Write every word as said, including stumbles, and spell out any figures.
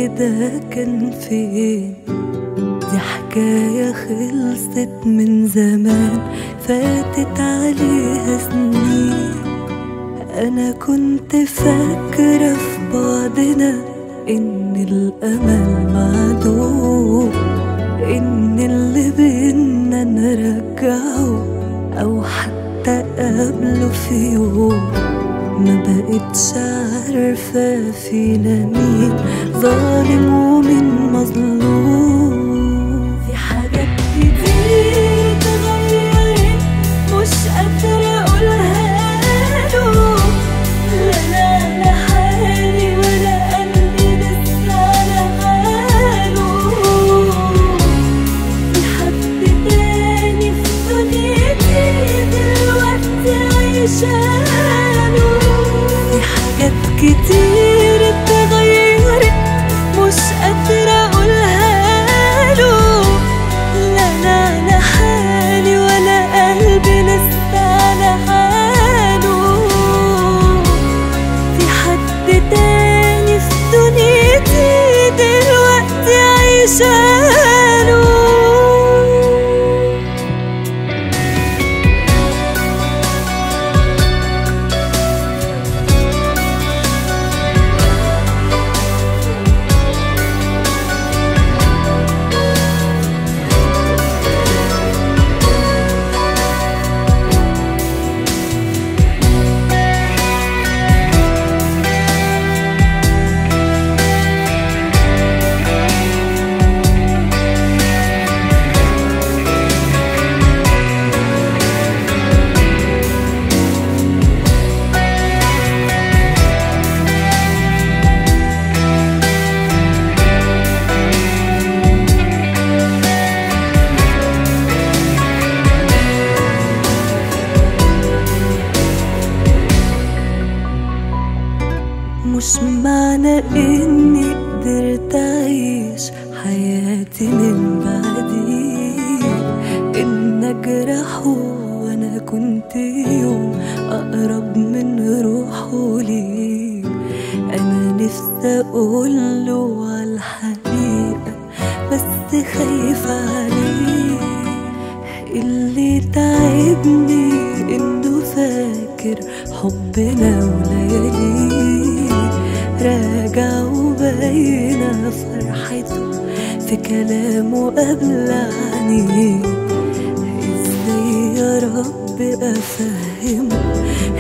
ده كان فين؟ دي حكاية خلصت من زمان، فاتت عليها سنين. أنا كنت فاكرة في بعدنا إن الأمل معدوم، إن اللي بينا نرجعه أو حتى قبله في يوم. ما بقتش عارفة فينا مين ظالم ومين مظلوم. في حاجات كتير اتغيرت مش قادرة أقولها له، لا لا لا حالي ولا قلبي لسه على حاله. في حد تاني في دنيتي دلوقتي عايشاله. في حاجات كتير اتغيرت مش قادرة أقولها له، لا لا لا حالي ولا قلبي لسه على حاله. في حد تاني في دنيتي دلوقتي عايشاله. مش معنى إني قدرت أعيش حياتي من بعديه إن أجرحه، وأنا كنت يوم أقرب من روحه ليه. أنا نفسي أقوله عالحقيقة بس خايفة عليه. اللي تعبني إنه فاكر حبنا ولياليه، راجع وباينة فرحته في كلامه قبل عينيه. ازاي يا رب افهمه